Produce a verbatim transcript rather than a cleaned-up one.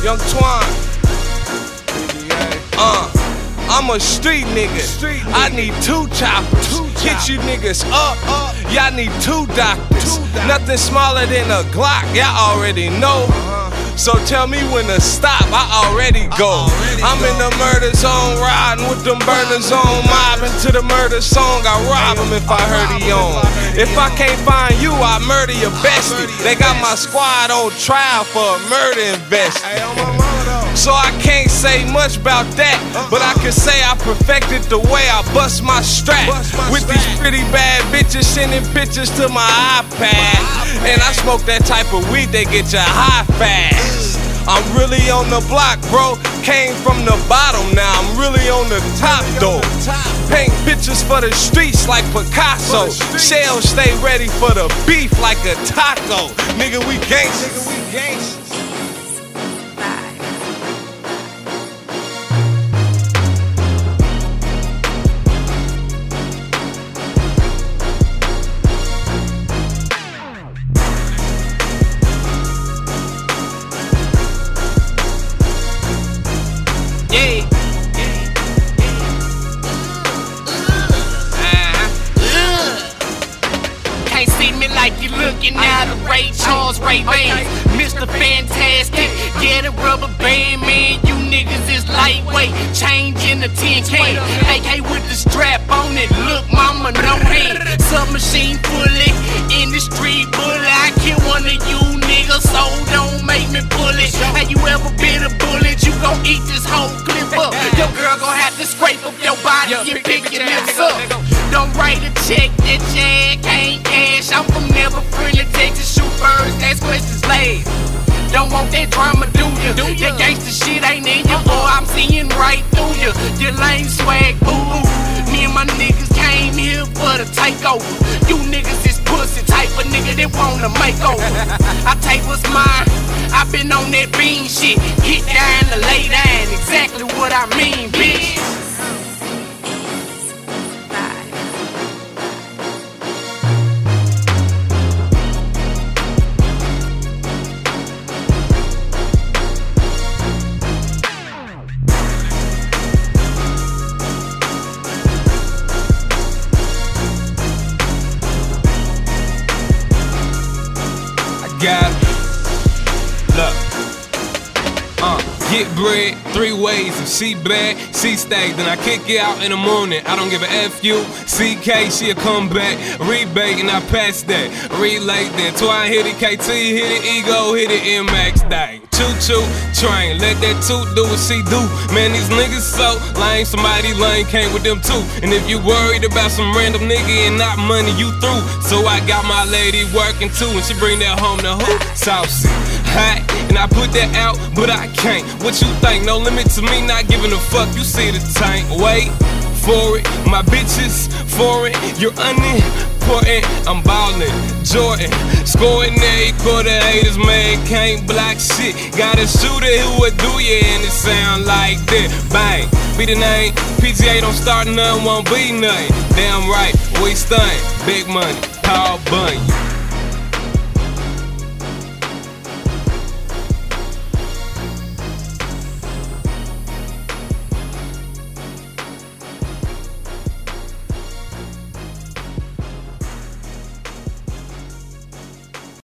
Young Twine. Uh, I'm a street nigga. Street nigga. I need two choppers. Two Hit you niggas up. up. Y'all need two doctors. two doctors. Nothing smaller than a Glock. Y'all already know. Uh-huh. So tell me when to stop. I already go. I already I'm go. in the murder zone, riding with them burners on, mobbing to the murder song. I rob him if I heard he on. If I can't find you, I murder your bestie. They got my squad on trial for a murder investigation. So I can't say much about that, but I can say I perfected the way I bust my strap. With these pretty bad bitches sending pictures to my iPad. And I smoke that type of weed that get you high fast. I'm really on the block, bro. Came from the bottom, now I'm really on the top, though. Paint pictures for the streets like Picasso. Shells stay ready for the beef like a taco. Nigga, we gangsters. Nigga, we gangsters. Yeah. Can't see me like you looking at a Ray Charles, Ray Ban, Mister Fantastic. Get a rubber band, man. You niggas is lightweight. Change in the tin can. A K with the strap on it. Look, mama, no hand. Submachine fully in the street bully. I kill one of you niggas, so don't make me pull it. Have you ever been a bullet? You gon' eat this whole clip up. Your girl gon' have to scrape up your body and pick your lips up. Don't write a check that you can't cash. I'm from Never Friendly, Texas. Shoot first, ask questions last. Don't want that drama, do ya? That gangsta shit ain't in ya, or I'm seeing right through ya. Your lame swag, boo. Me and my niggas came here for the takeover. You niggas is pussy type of nigga that wanna make over. I take what's mine. I been on that bean shit. Get down to lay down. Exactly what I mean, bitch. Got it. Look. Uh, get bread three ways. If she bad, she stay. Then I kick it out in the morning. I don't give a F U. C K, she'll come back. Rebate and I pass that. Relate that. Twine hit it, K T hit it, Ego hit it, M X thing. Choo-choo, train, let that toot do what she do. Man, these niggas so lame, somebody lame came with them too. And if you worried about some random nigga and not money, you through. So I got my lady working too, and she bring that home to who? Saucy, hot, and I put that out, but I can't. What you think? No limit to me not giving a fuck, you see the tank. Wait for it, my bitches for it, you're unimportant, I'm ballin', Jordan, scoring every quarter, haters, man, can't block shit, got a shooter who would do ya, and it sound like that, bang, be the name, P G A don't start nothing, won't be nothing, damn right, we stunned, big money, Paul Bunyan.